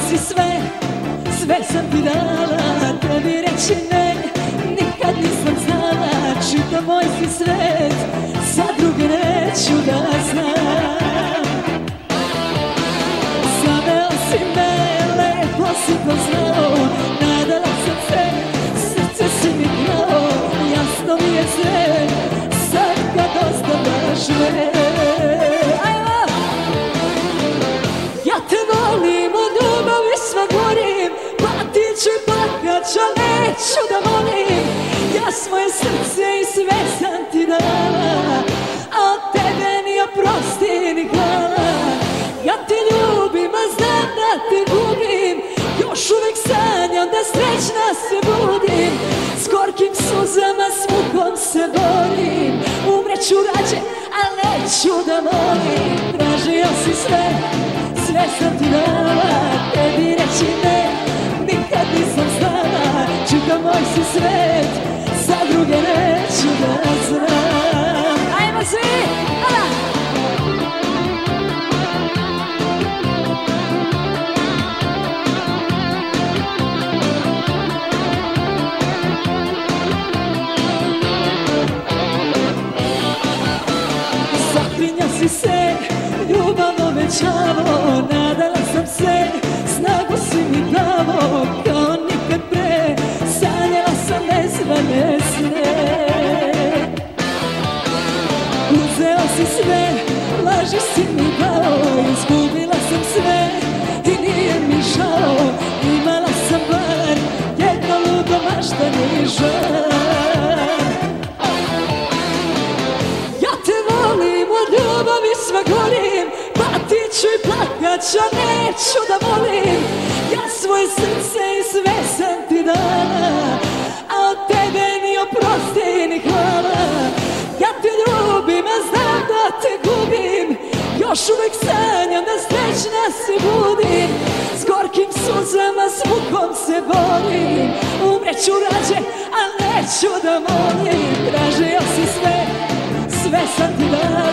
si sve, sve sam ti dala, tebi reći ne, nikad nisam znala, čitav moj si svet, za druge neću da znam. Zaveo si me, lepo si to znao, nadala sam se, srce si mi krao, jasno mi je sve, sad kad ostavljaš me. Neću da volim, ja svoje srce i sve sam ti dala, a od tebe ni oprosti ni hvala. Ja te ljubim, a znam da te gubim, još uvek sanjam da srećna se budim, s gorkim suzama, s mukom se borim, umreću rađe, a neću da molim. Tražio si sve, sve sam ti dala, tebi reći ne, nikad nisam znala, čitav moj si svet, za druge neću da znam. Ajmo svi! Ala! Zaklinjao si se, ljubav obećavo, nadala sam se, snagu si mi davo, kao nikad pre, sanjala sam nezvane sne. Uzeo si sve, laži si mi dao, izgubila sam sve i nije mi žao, imala sam bar jedno ludo maštani žar. Ja te volim, od ljubavi sva gorim, patiću i plakaću, a neću da volim. Ja svoje srce i sve sam ti dala, a od tebe ni oprosti ni hvala. Ja te ljubim, a znam da te gubim, još uvek sanjam da srećna se budim, s gorkim suzama, s mukom se borim, umreću rađe, a neću da molim. Tražio si sve, sve sam ti dala,